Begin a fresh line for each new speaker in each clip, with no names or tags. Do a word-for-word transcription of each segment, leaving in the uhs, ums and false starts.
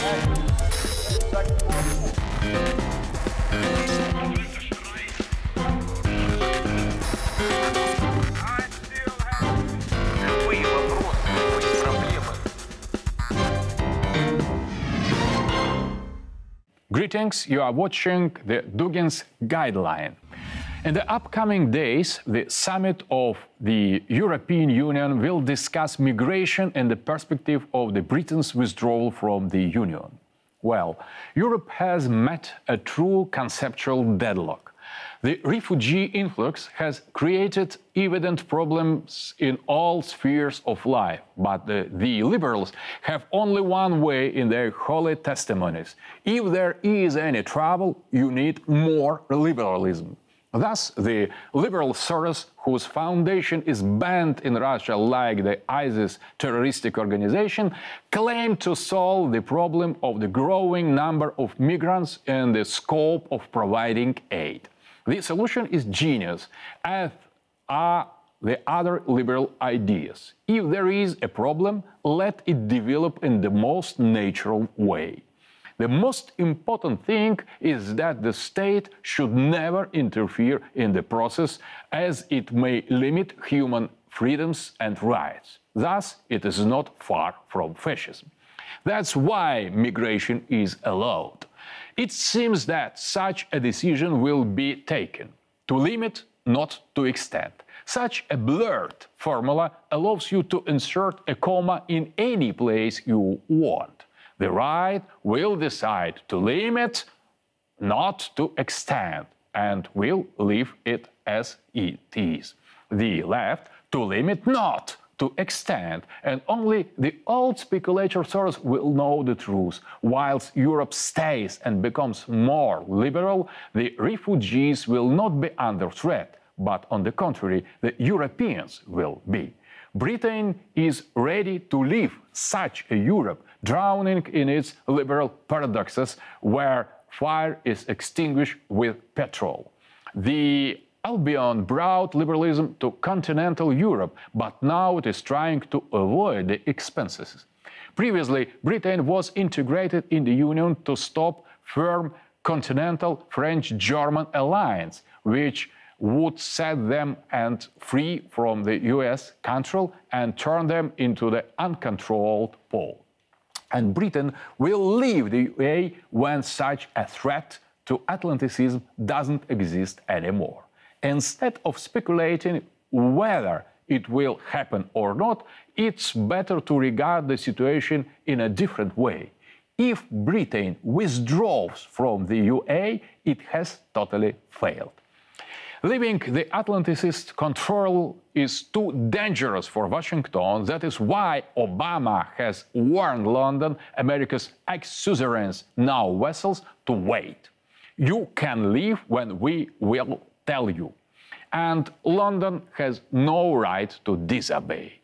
Greetings, you are watching the Duggin's Guideline. In the upcoming days, the summit of the European Union will discuss migration and the perspective of the Britain's withdrawal from the Union. Well, Europe has met a true conceptual deadlock. The refugee influx has created evident problems in all spheres of life, but the, the liberals have only one way in their holy testimonies. If there is any trouble, you need more liberalism. Thus, the liberal Soros, whose foundation is banned in Russia like the ISIS terroristic organization, claim to solve the problem of the growing number of migrants and the scope of providing aid. The solution is genius, as are the other liberal ideas. If there is a problem, let it develop in the most natural way. The most important thing is that the state should never interfere in the process, as it may limit human freedoms and rights. Thus, it is not far from fascism. That's why migration is allowed. It seems that such a decision will be taken. To limit, not to extend. Such a blurred formula allows you to insert a comma in any place you want. The right will decide to limit, not to extend, and will leave it as it is. The left to limit, not to extend, and only the old speculator Soros will know the truth. Whilst Europe stays and becomes more liberal, the refugees will not be under threat, but on the contrary, the Europeans will be. Britain is ready to leave such a Europe, drowning in its liberal paradoxes, where fire is extinguished with petrol. The Albion brought liberalism to continental Europe, but now it is trying to avoid the expenses. Previously, Britain was integrated in the Union to stop firm continental French-German alliance, which would set them and free from the U S control and turn them into the uncontrolled pole. And Britain will leave the U A when such a threat to Atlanticism doesn't exist anymore. Instead of speculating whether it will happen or not, it's better to regard the situation in a different way. If Britain withdraws from the U A, it has totally failed. Leaving the Atlanticist control is too dangerous for Washington. That is why Obama has warned London, America's ex-suzerains, now vassals, to wait. You can leave when we will tell you. And London has no right to disobey.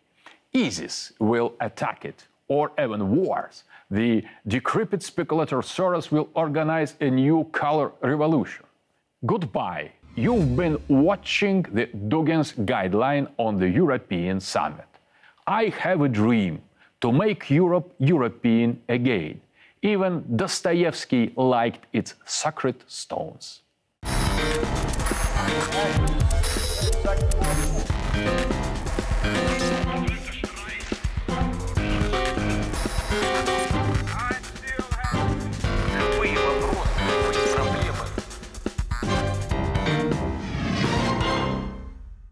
ISIS will attack it, or even worse, the decrepit speculator Soros will organize a new color revolution. Goodbye. You've been watching the Duggin's Guideline on the European Summit. I have a dream to make Europe European again. Even Dostoevsky liked its sacred stones.